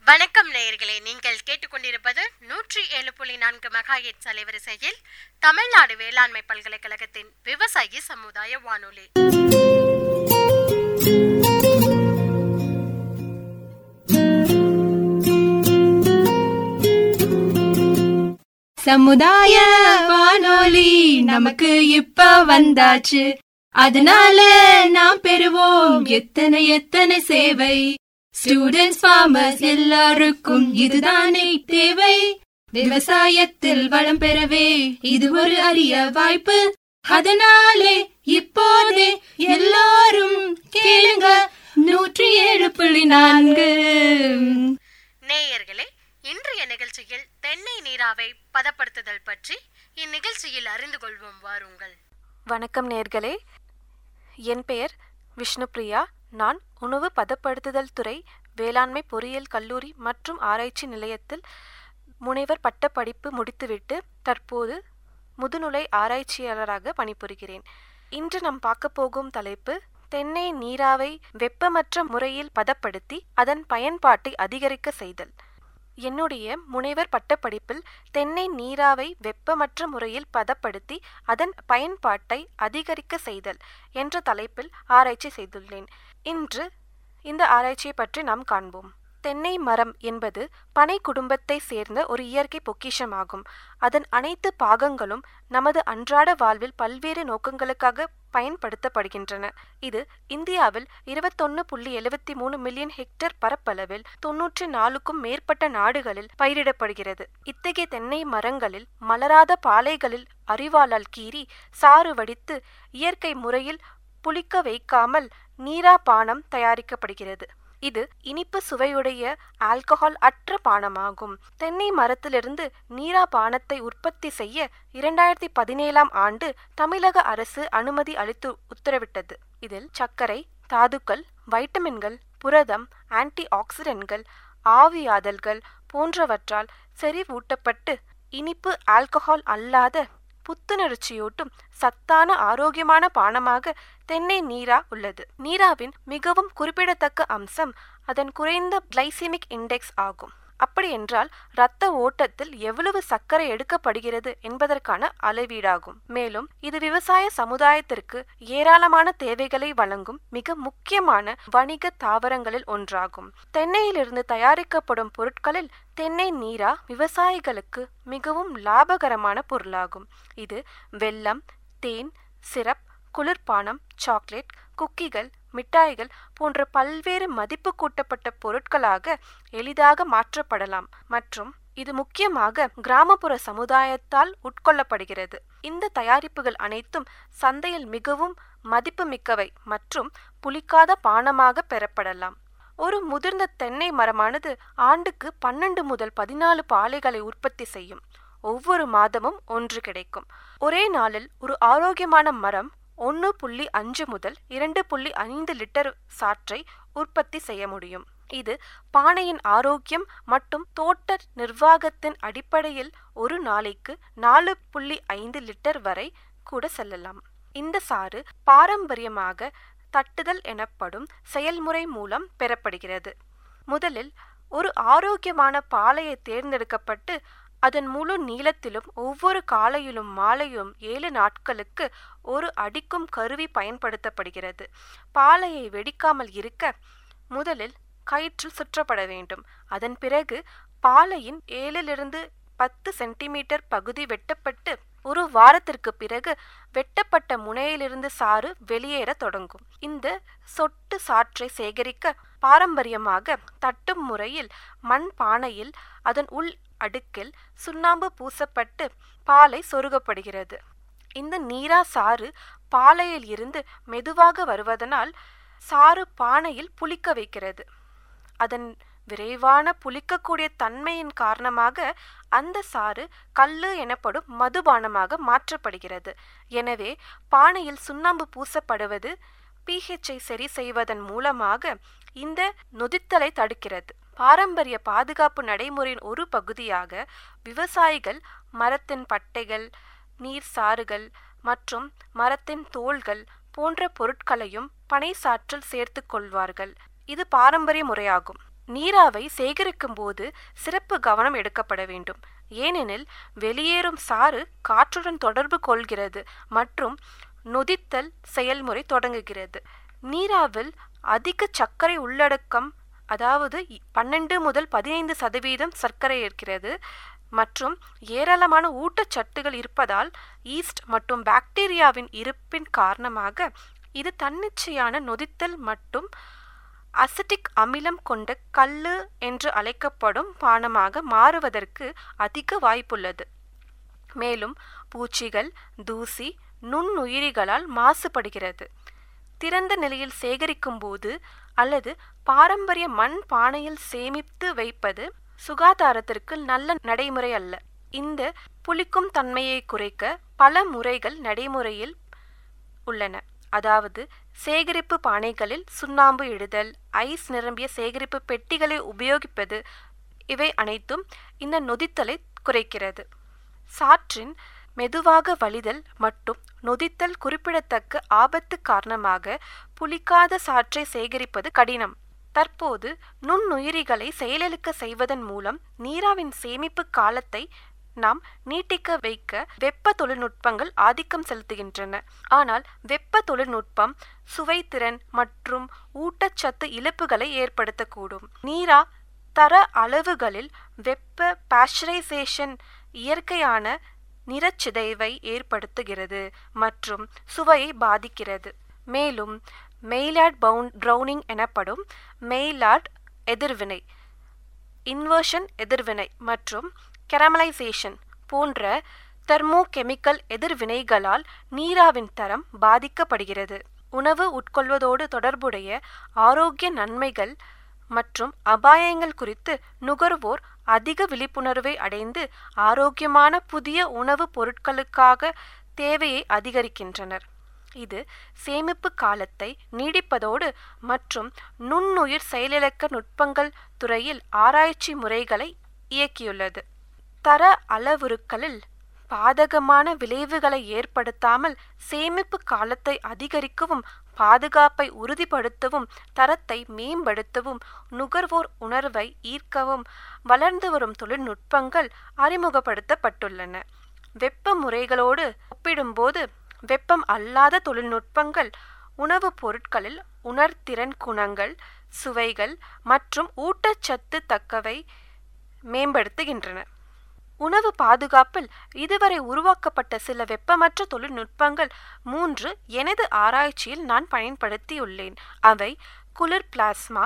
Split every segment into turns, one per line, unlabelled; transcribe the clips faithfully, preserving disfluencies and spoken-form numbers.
வணக்கம் நேயர்களே, நீங்கள் கேட்டுக்கொண்டிருப்பது நூற்றி ஏழு புள்ளி நான்கு மெகாஹெர்ட்ஸ் அலைவரிசையில் தமிழ்நாடு வேளாண்மை பல்கலைக்கழகத்தின் விவசாயி சமுதாய வானொலி.
சமுதாய வானொலி நமக்கு இப்ப வந்தாச்சு, அதனால நாம் பெறுவோம் எத்தனை எத்தனை சேவை. ஸ்டூடெண்ட்ஸ், ஃபார்மர்ஸ் எல்லாருக்கும் இதுதானே தேவை. விவசாயத்தில் வளம் பெறவே இது ஒரு அரிய வாய்ப்பு. அதனாலே இப்போதே எல்லாரும் கேளுங்க நூற்றி ஏழு புள்ளி நான்கு.
நேயர்களே, இன்றைய நிகழ்ச்சியில் தென்னை நீராவை பதப்படுத்துதல் பற்றி இந்நிகழ்ச்சியில் அறிந்து கொள்வோம். வாருங்கள்.
வணக்கம் நேயர்களே, என் பெயர் விஷ்ணுபிரியா. நான் உணவு பதப்படுத்துதல் துறை வேளாண்மை பொறியியல் கல்லூரி மற்றும் ஆராய்ச்சி நிலையத்தில் முனைவர் பட்ட படிப்பு முடித்துவிட்டு தற்போது முதுநிலை ஆராய்ச்சியாளராக பணிபுரிகிறேன். இன்று நாம் பார்க்க போகும் தலைப்பு தென்னை நீராவை வெப்பமற்ற முறையில் பதப்படுத்தி அதன் பயன்பாட்டை அதிகரிக்க செய்தல். என்னுடைய முனைவர் பட்டப்படிப்பில் தென்னை நீராவை வெப்பமற்ற முறையில் பதப்படுத்தி அதன் பயன்பாட்டை அதிகரிக்க செய்தல் என்ற தலைப்பில் ஆராய்ச்சி செய்துள்ளேன். இன்று இந்த ஆராய்ச்சியை பற்றி நாம் காண்போம். தென்னை மரம் என்பது பனை குடும்பத்தை சேர்ந்த ஒரு இயற்கை பொக்கிஷமாகும். அதன் அனைத்து பாகங்களும் நமது அன்றாட வாழ்வில் பல்வேறு நோக்கங்களுக்காக பயன்படுத்தப்படுகின்றன. இது இந்தியாவில் இருபத்தொன்னு புள்ளி எழுபத்தி மூணு மில்லியன் ஹெக்டேர் பரப்பளவில் தொன்னூற்றி நாலுக்கும் மேற்பட்ட நாடுகளில் பயிரிடப்படுகிறது. இத்தகைய தென்னை மரங்களில் மலராத பாலைகளில் அரிவாளால் கீறி சாறு வடித்து இயற்கை முறையில் புளிக்க வைக்காமல் நீரா பானம் தயாரிக்கப்படுகிறது. இது இனிப்பு சுவையுடைய ஆல்கஹால் அற்ற பானமாகும். தென்னை மரத்திலிருந்து நீரா பானத்தை உற்பத்தி செய்ய இரண்டாயிரத்தி பதினேழாம் ஆண்டு தமிழக அரசு அனுமதி அளித்து உத்தரவிட்டது. இதில் சர்க்கரை, தாதுக்கள், வைட்டமின்கள், புரதம், ஆன்டி ஆக்சிடென்ட்கள், ஆவியாதல்கள் போன்றவற்றால் செறிவூட்டப்பட்டு இனிப்பு ஆல்கஹால் அல்லாத புத்துணர்ச்சியூட்டும் சத்தான ஆரோக்கியமான பானமாக தென்னை நீரா உள்ளது. நீராவின் மிகவும் குறிப்பிடத்தக்க அம்சம் அதன் குறைந்த கிளைசிமிக் இண்டெக்ஸ் ஆகும். அப்படி என்றால் இரத்த ஓட்டத்தில் எவ்வளவு சர்க்கரை எடுக்கப்படுகிறது என்பதற்கான அளவீடாகும். மேலும் இது விவசாய சமுதாயத்திற்கு ஏராளமான தேவைகளை வழங்கும் மிக முக்கியமான வணிக தாவரங்களில் ஒன்றாகும். தென்னையிலிருந்து தயாரிக்கப்படும் பொருட்களில் தென்னை நீரா விவசாயிகளுக்கு மிகவும் லாபகரமான பொருளாகும். இது வெல்லம், தேன், சிரப், குளிர்பானம், சாக்லேட், குக்கிகள், மிட்டாய்கள் போன்ற பல்வேறு மதிப்பு கூட்டப்பட்ட பொருட்களாக எளிதாக மாற்றப்படலாம் மற்றும் இது முக்கியமாக கிராமப்புற சமுதாயத்தால் உட்கொள்ளப்படுகிறது. இந்த தயாரிப்புகள் அனைத்தும் சந்தையில் மிகவும் மதிப்புமிக்கவை மற்றும் புளிக்காத பானமாக பெறப்படலாம். ஒரு முதிர்ந்த தென்னை மரமானது ஆண்டுக்கு பன்னெண்டு முதல் பதினாலு பாலைகளை உற்பத்தி செய்யும். ஒவ்வொரு மாதமும் ஒன்று கிடைக்கும். ஒரே நாளில் ஒரு ஆரோக்கியமான மரம் ஒன்று புள்ளி அஞ்சு முதல் இரண்டு புள்ளி ஐந்து லிட்டர் சாற்றை உற்பத்தி செய்ய முடியும். இது பானையின் ஆரோக்கியம் மற்றும் தோட்ட நிர்வாகத்தின் அடிப்படையில் ஒரு நாளைக்கு நாலு புள்ளி ஐந்து லிட்டர் வரை கூட செல்லலாம். இந்த சாறு பாரம்பரியமாக தட்டுதல் எனப்படும் செயல்முறை மூலம் பெறப்படுகிறது. முதலில் ஒரு ஆரோக்கியமான பாலையை தேர்ந்தெடுக்கப்பட்டு அதன் முழு நீளத்திலும் ஒவ்வொரு காலையிலும் மாலையும் ஏழு நாட்களுக்கு ஒரு அடிக்கும் கருவி பயன்படுத்தப்படுகிறது. பாலையை வெடிக்காமல் இருக்க முதலில் கயிற்றில் சுற்றப்பட வேண்டும். அதன் பிறகு பாலையின் ஏழிலிருந்து பத்து சென்டிமீட்டர் பகுதி வெட்டப்பட்டு ஒரு வாரத்திற்கு பிறகு வெட்டப்பட்ட முனையிலிருந்து சாறு வெளியேற தொடங்கும். இந்த சொட்டு சாற்றை சேகரிக்க பாரம்பரியமாக தட்டும் முறையில் மண் பானையில் அதன் உள் அடுக்கில் சுண்ணாம்பு பூசப்பட்டு பாலை சொருகப்படுகிறது. இந்த நீரா சாறு பாலையில் இருந்து மெதுவாக வருவதனால் சாறு பானையில் புளிக்க வைக்கிறது. அதன் விரைவான புளிக்கக்கூடிய தன்மையின் காரணமாக அந்த சாறு கல்லு எனப்படும் மதுபானமாக மாற்றப்படுகிறது. எனவே பானையில் சுண்ணாம்பு பூசப்படுவது பிஹெச்சை சரி செய்வதன் மூலமாக இந்த நொதித்தலை தடுக்கிறது. பாரம்பரிய பாதுகாப்பு நடைமுறையின் ஒரு பகுதியாக விவசாயிகள் மரத்தின் பட்டைகள், நீர் சாறுகள் மற்றும் மரத்தின் தோள்கள் போன்ற பொருட்களையும் பனை சாற்றில் சேர்த்து கொள்வார்கள். இது பாரம்பரிய முறையாகும். நீராவை சேகரிக்கும் போது சிறப்பு கவனம் எடுக்கப்பட வேண்டும். ஏனெனில் வெளியேறும் சாறு காற்றுடன் தொடர்பு கொள்கிறது மற்றும் நொதித்தல் செயல்முறை தொடங்குகிறது. நீராவில் அதிக சர்க்கரை உள்ளடக்கம், அதாவது பன்னெண்டு முதல் பதினைந்து சதவீதம் சர்க்கரை இருக்கிறது மற்றும் ஏராளமான ஊட்டச்சத்துகள் இருப்பதால் ஈஸ்ட் மற்றும் பாக்டீரியாவின் இருப்பின் காரணமாக இது தன்னிச்சையான நொதித்தல் மற்றும் அசிட்டிக் அமிலம் கொண்ட கல்லு என்று அழைக்கப்படும் பானமாக மாறுவதற்கு அதிக வாய்ப்புள்ளது. மேலும் பூச்சிகள், தூசி, நுண்ணுயிரிகளால் மாசுபடுகிறது. திறந்த நிலையில் சேகரிக்கும் போது அல்லது பாரம்பரிய மண் பானையில் சேமித்து வைப்பது சுகாதாரத்திற்கு நல்ல நடைமுறை அல்ல. இந்த புளிக்கும் தன்மையை குறைக்க பல முறைகள் நடைமுறையில் உள்ளன. அதாவது சேகரிப்பு பானைகளில் சுண்ணாம்பு இடுதல், ஐஸ் நிரம்பிய சேகரிப்பு பெட்டிகளை உபயோகிப்பது. இவை அனைத்தும் இந்த நொதித்தலை குறைக்கிறது. சாற்றின் மெதுவாக வழிதல் மற்றும் நொதித்தல் குறிப்பிடத்தக்க ஆபத்து காரணமாக புளிக்காத சாற்றை சேகரிப்பது கடினம். தற்போது நுண்ணுயிரிகளை செயலிழக்க செய்வதன் மூலம் நீராவின் சேமிப்பு காலத்தை நாம் நீட்டிக்க வைக்க வெப்ப தொழில்நுட்பங்கள் ஆதிக்கம் செலுத்துகின்றன. ஆனால் வெப்ப தொழில்நுட்பம் சுவைத்திறன் மற்றும் ஊட்டச்சத்து இழப்புகளை ஏற்படுத்தக்கூடும். நீரா தர அளவுகளில் வெப்ப பாஸ்டரைசேஷன் இயற்கையான நிறச்சிதைவை ஏற்படுத்துகிறது மற்றும் சுவையை பாதிக்கிறது. மேலும் மெய்லார்ட் ப்ரௌனிங் எனப்படும் மெய்லார்ட் எதிர்வினை, இன்வர்ஷன் எதிர்வினை மற்றும் கெரமலைசேஷன் போன்ற தெர்மோகெமிக்கல் எதிர்வினைகளால் நீராவின் தரம் பாதிக்கப்படுகிறது. உணவு உட்கொள்வதோடு தொடர்புடைய ஆரோக்கிய நன்மைகள் மற்றும் அபாயங்கள் குறித்து நுகர்வோர் அதிக விழிப்புணர்வை அடைந்து ஆரோக்கியமான புதிய உணவுப் பொருட்களுக்காக தேவையை அதிகரிக்கின்றனர். இது சேமிப்பு காலத்தை நீடிப்பதோடு மற்றும் நுண்ணுயிர் செயலிழக்க நுட்பங்கள் துறையில் ஆராய்ச்சி முறைகளை இயக்கியுள்ளது. தர அளவுருக்களில் பாதகமான விளைவுகளை ஏற்படுத்தாமல் சேமிப்பு காலத்தை அதிகரிக்கவும் பாதுகாப்பை உறுதிப்படுத்தவும் தரத்தை மேம்படுத்தவும் நுகர்வோர் உணர்வை ஈர்க்கவும் வளர்ந்து வரும் தொழில்நுட்பங்கள் அறிமுகப்படுத்தப்பட்டுள்ளன. வெப்ப முறைகளோடு ஒப்பிடும்போது வெப்பம் அல்லாத தொழில்நுட்பங்கள் உணவுப் பொருட்களில் உணர்திறன் குணங்கள், சுவைகள் மற்றும் ஊட்டச்சத்து தக்கவை மேம்படுத்துகின்றன. உணவு பாதுகாப்பில் இதுவரை உருவாக்கப்பட்ட சில வெப்பமற்ற தொழில்நுட்பங்கள் மூன்று எனது ஆராய்ச்சியில் நான் பயன்படுத்தியுள்ளேன். அவை குளிர் பிளாஸ்மா,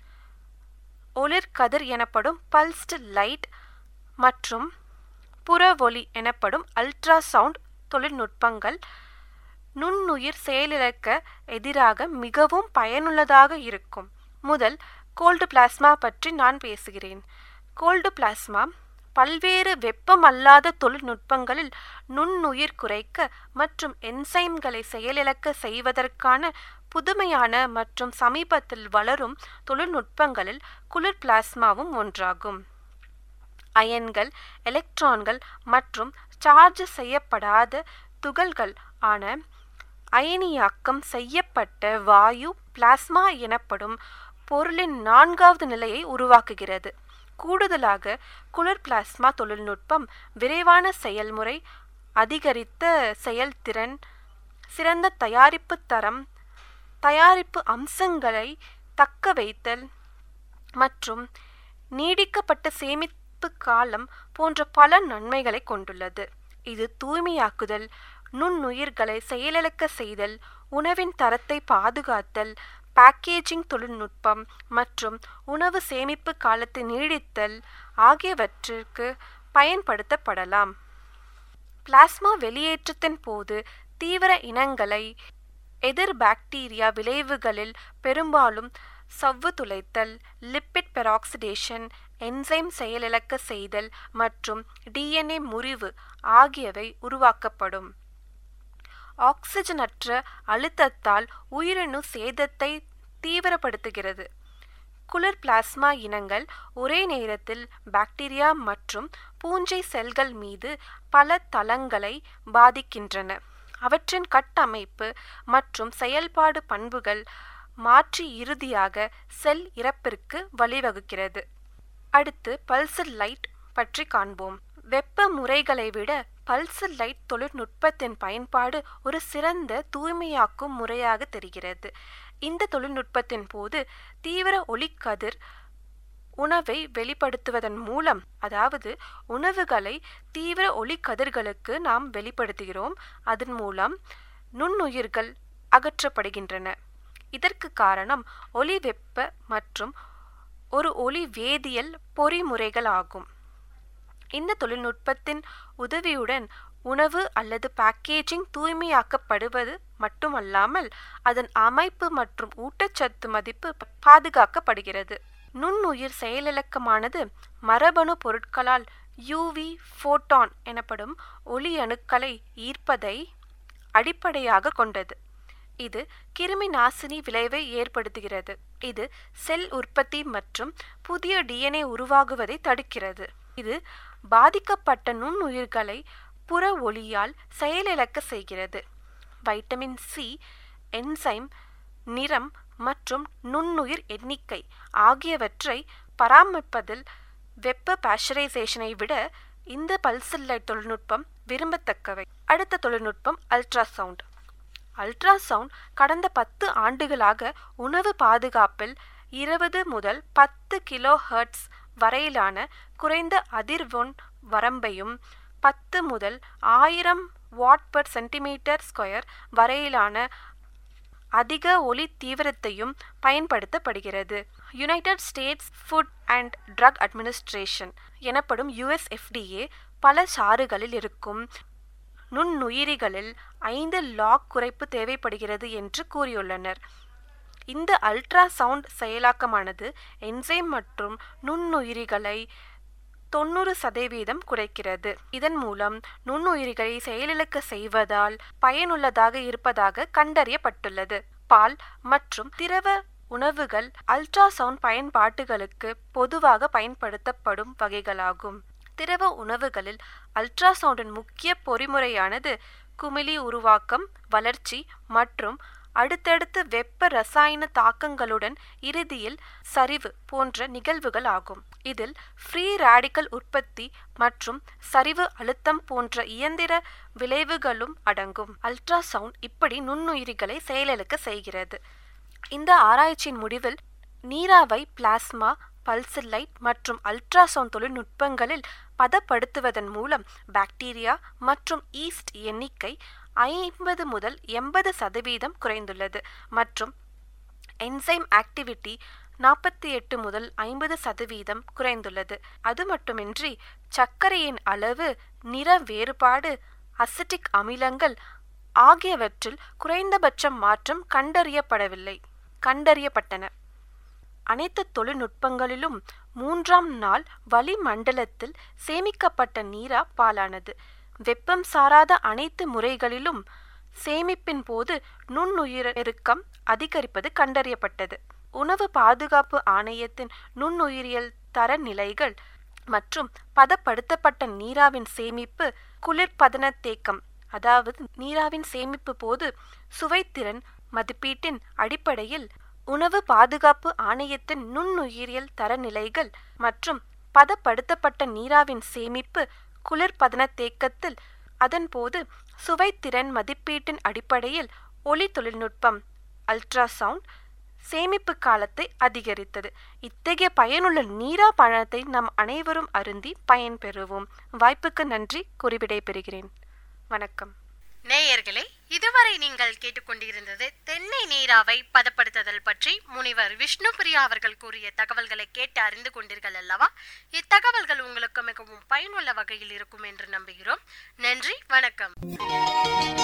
ஒளிர் கதிர் எனப்படும் பல்ஸ்டு லைட் மற்றும் புற ஒளி எனப்படும் அல்ட்ராசவுண்ட் தொழில்நுட்பங்கள் நுண்ணுயிர் செயலிழக்க எதிராக மிகவும் பயனுள்ளதாக இருக்கும். முதல் கோல்டு பிளாஸ்மா பற்றி நான் பேசுகிறேன். கோல்டு பிளாஸ்மா பல்வேறு வெப்பமல்லாத தொழில்நுட்பங்களில் நுண்ணுயிர் குறைக்க மற்றும் என்சைம்களை செயலிழக்க செய்வதற்கான புதுமையான மற்றும் சமீபத்தில் வளரும் தொழில்நுட்பங்களில் குளிர் பிளாஸ்மாவும் ஒன்றாகும். அயன்கள், எலக்ட்ரான்கள் மற்றும் சார்ஜ் செய்யப்படாத துகள்கள் ஆன அயனியாக்கம் செய்யப்பட்ட வாயு பிளாஸ்மா எனப்படும் பொருளின் நான்காவது நிலையை உருவாக்குகிறது. கூடுதலாக குளிர் பிளாஸ்மா தொழில்நுட்பம் விரைவான செயல்முறை, அதிகரித்த செயல்திறன், சிறந்த தயாரிப்பு தரம், தயாரிப்பு அம்சங்களை தக்க வைத்தல் மற்றும் நீடிக்கப்பட்ட சேமிப்பு காலம் போன்ற பல நன்மைகளை கொண்டுள்ளது. இது தூய்மையாக்குதல், நுண்ணுயிர்களை செயலிழக்க செய்தல், உணவின் தரத்தை பாதுகாத்தல், பேக்கேஜிங் தொழில்நுட்பம் மற்றும் உணவு சேமிப்பு காலத்தை நீடித்தல் ஆகியவற்றிற்கு பயன்படுத்தப்படலாம். பிளாஸ்மா வெளியேற்றத்தின் போது தீவிர இனங்களை எதிர் பாக்டீரியா விளைவுகளில் பெரும்பாலும் சவ்வு துளைத்தல், லிப்பிட் பெராக்சிடேஷன், என்சைம் செயலிழக்க செய்தல் மற்றும் டிஎன்ஏ முறிவு ஆகியவை உருவாக்கப்படும். ஆக்சிஜனற்ற அழுத்தத்தால் உயிரணு சேதத்தை தீவிரப்படுத்துகிறது. குளிர் பிளாஸ்மா இனங்கள் ஒரே நேரத்தில் பாக்டீரியா மற்றும் பூஞ்சை செல்கள் மீது பல தளங்களை பாதிக்கின்றன. அவற்றின் கட்டமைப்பு மற்றும் செயல்பாடு பண்புகள் மாற்றி இறுதியாக செல் இறப்பிற்கு வழிவகுக்கிறது. அடுத்து பல்சர் லைட் பற்றி காண்போம். வெப்ப முறைகளை விட பல்சர் லைட் தொழில்நுட்பத்தின் பயன்பாடு ஒரு சிறந்த தூய்மையாக்கும் முறையாக தெரிகிறது. இந்த தொழில்நுட்பத்தின் போது தீவிர ஒளிக்கதிர் உணவை வெளிப்படுத்துவதன் மூலம், அதாவது உணவுகளை தீவிர ஒளிக்கதிர்களுக்கு நாம் வெளிப்படுத்துகிறோம், அதன் மூலம் நுண்ணுயிர்கள் அகற்றப்படுகின்றன. இதற்கு காரணம் ஒளி வெப்ப மற்றும் ஒரு ஒளி வேதியியல் பொறிமுறைகள் ஆகும். இந்த தொழில்நுட்பத்தின் உதவியுடன் உணவு அல்லது பேக்கேஜிங் தூய்மையாக்கப்படுவது மட்டுமல்லாமல் அதன் அமைப்பு மற்றும் ஊட்டச்சத்து மதிப்பு பாதுகாக்கப்படுகிறது. நுண்ணுயிர் செயலிழக்கமானது மரபணு பொருட்களால் யூவி ஃபோட்டான் எனப்படும் ஒளி அணுக்களை ஈர்ப்பதை அடிப்படையாக கொண்டது. இது கிருமி நாசினி விளைவை ஏற்படுத்துகிறது. இது செல் உற்பத்தி மற்றும் புதிய டிஎன்ஏ உருவாகுவதை தடுக்கிறது. இது பாதிக்கப்பட்ட நுண்ணுயிர்களை புற ஒளியால் செயலிழக்க செய்கிறது. வைட்டமின் சி, என்சைம், நிறம் மற்றும் நுண்ணுயிர் எண்ணிக்கை ஆகியவற்றை பராமரிப்பதில் வெப்ப பாஸ்சரைசேஷனை விட இந்த பல்சர் லைட் தொழில்நுட்பம் விரும்பத்தக்கவை. அடுத்த தொழில்நுட்பம் அல்ட்ராசவுண்ட். அல்ட்ராசவுண்ட் கடந்த பத்து ஆண்டுகளாக உணவு பாதுகாப்பில் இருபது முதல் பத்து கிலோ ஹெர்ட்ஸ் வரையிலான குறைந்த அதிர்வெண் வரம்பையும் பத்து முதல் ஆயிரம் வாட் பர் சென்டிமீட்டர் ஸ்கொயர் வரையிலான அதிக ஒளி தீவிரத்தையும் பயன்படுத்தப்படுகிறது. United States Food and Drug Administration எனப்படும் யுஎஸ்எஃப்டிஏ பல சாறுகளில் இருக்கும் நுண்ணுயிரிகளில் ஐந்து லாக் குறைப்பு தேவைப்படுகிறது என்று கூறியுள்ளனர். இந்த அல்ட்ராசவுண்ட் செயலாக்கமானது என்சைம் மற்றும் நுண்ணுயிரிகளை தொண்ணூறு சதவீதம் குறைக்கிறது. இதன் மூலம் நுண்ணுயிரிகளை செயலிழக்க செய்வதால் பயனுள்ளதாக இருப்பதாக கண்டறியப்பட்டுள்ளது. பால் மற்றும் திரவ உணவுகள் அல்ட்ராசவுண்ட் பயன்பாட்டுகளுக்கு பொதுவாக பயன்படுத்தப்படும் வகைகளாகும். திரவ உணவுகளில் அல்ட்ராசவுண்டின் முக்கிய பொறிமுறையானது குமிழி உருவாக்கம், வளர்ச்சி மற்றும் அடுத்தடுத்து வெப்ப ரசாயன தாக்கங்களுடன் இறுதியில் சரிவு போன்ற நிகழ்வுகள் ஆகும். இதில் ஃப்ரீ ரேடிக்கல் உற்பத்தி மற்றும் சரிவு அழுத்தம் போன்ற இயந்திர விளைவுகளும் அடங்கும். அல்ட்ராசவுண்ட் இப்படி நுண்ணுயிரிகளை செயலிழக்க செய்கிறது. இந்த ஆராய்ச்சியின் முடிவில் நீராவை பிளாஸ்மா, பல்சர் லைட் மற்றும் அல்ட்ராசவுண்ட் தொழில்நுட்பங்களில் பதப்படுத்துவதன் மூலம் பாக்டீரியா மற்றும் ஈஸ்ட் எண்ணிக்கை ஐம்பது முதல் எண்பது சதவீதம் குறைந்துள்ளது மற்றும் என்சைம் ஆக்டிவிட்டி நாற்பத்தி எட்டு முதல் ஐம்பது சதவீதம் குறைந்துள்ளது. அது மட்டுமின்றி சர்க்கரையின் அளவு, நிற வேறுபாடு, அசிட்டிக் அமிலங்கள் ஆகியவற்றில் குறைந்தபட்ச மாற்றம் கண்டறியப்படவில்லை கண்டறியப்பட்டன. அனைத்து தொழில்நுட்பங்களிலும் மூன்றாம் நாள் வளிமண்டலத்தில் சேமிக்கப்பட்ட நீரா பாலானது. வெப்பம் சாராத அனைத்து முறைகளிலும் சேமிப்பின் போது நுண்ணுயிரிறுக்கம் அதிகரிப்பது கண்டறியப்பட்டது. உணவு பாதுகாப்பு ஆணையத்தின் நுண்ணுயிரியல் தரநிலைகள் மற்றும் பதப்படுத்தப்பட்ட நீராவின் சேமிப்பு குளிர்பதன தேக்கம், அதாவது நீராவின் சேமிப்பு போது சுவைத்திறன் மதிப்பீட்டின் அடிப்படையில் உணவு பாதுகாப்பு ஆணையத்தின் நுண்ணுயிரியல் தரநிலைகள் மற்றும் பதப்படுத்தப்பட்ட நீராவின் சேமிப்பு குளிர்பதன தேக்கத்தில் அதன்போது சுவைத்திறன் மதிப்பீட்டின் அடிப்படையில் ஒளி தொழில்நுட்பம் அல்ட்ராசவுண்ட் சேமிப்பு காலத்தை அதிகரித்தது. இத்தகைய பயனுள்ள நீரா பழத்தை நாம் அனைவரும் அருந்தி பயன்பெறுவோம். வாய்ப்புக்கு நன்றி கூறி விடைபெறுகிறேன். வணக்கம்.
நேயர்களே, இதுவரை நீங்கள் கேட்டுக்கொண்டிருந்தது தென்னை நீராவை பதப்படுத்துதல் பற்றி முனிவர் விஷ்ணுபிரியா அவர்கள் கூறிய தகவல்களை கேட்டு அறிந்து கொண்டீர்கள் அல்லவா? இத்தகவல்கள் உங்களுக்கு மிகவும் பயனுள்ள வகையில் இருக்கும் என்று நம்புகிறோம். நன்றி, வணக்கம்.